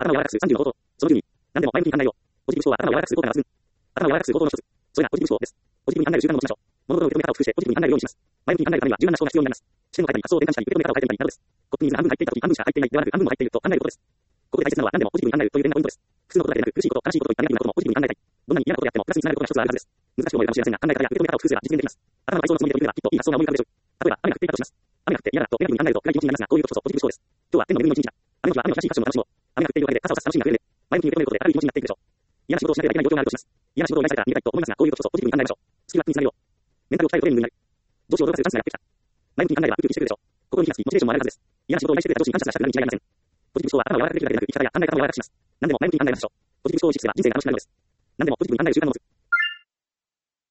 頭を柔らかくする30の方法。その順に、何でも前向きに考えよう。ポジティブ思考は頭を柔らかくする効果が抜群。頭を柔らかくする方法の一つ。それがポジティブ思考です。ポジティブに考える習慣を持ちましょう。物事を受け止め方を工夫してポジティブに考えるようにします。前向きに考えるためには柔軟な思考が必要になります。視点を変えたり、発想を転換したり、受け止め方を変えてみたりなどです。コップに水が半分入っていたとき半分しか入っていないではなく、半分も入っていると考えることです。ここで大切なのは何でもポジティブに考えるという点がポイントです。普通のことだけでなく、苦しいこと、悲しいことといったネガティブなこともポジティブに考えたい。どんなに嫌なことをやってもプラスにつながることが一つあるはずです。難しく思えるかもしれませんが、考え方や受け止め方を工夫すれば実現できます。頭の体操のつもりで取り組めばきっといい発想が思い浮かぶでしょう。例えば、雨が降っていたとします。雨が降って嫌だとネガティブに考えると暗い気持ちになりますが、こういうことこそポジティブ思考です。今日は天の恵みの一日だ。雨の日は雨の久しいファッションの楽しもう。雨が降っているおかげで傘を差す楽しみが増えるね。前向きに受け止めることで明るい気持ちになっていくでしょう。嫌な仕事をしなければいけない状況があるとします。嫌な仕事を依頼されたら逃げたいと思いますが、こういうことこそポジティブに考えましょう。スキルアップにつなげよう。メンタルを鍛えるトレーニングになる。上司を驚かせるチャンスがやってきた。前向きに考えればウキウキしてくるでしょう。心に火がつき、モチベーションも上がるはずです。嫌な仕事を依頼してくれた上司に感謝したくなるに違いありません。ポジティブ思考は頭を柔らかくできるだけでなく、生き方や考え方も柔らかくします。何でも前向きに考えましょう。ポジティブ思考を意識すれば人生が楽しくなるのです。何でもポジティブに考える習慣の持つ。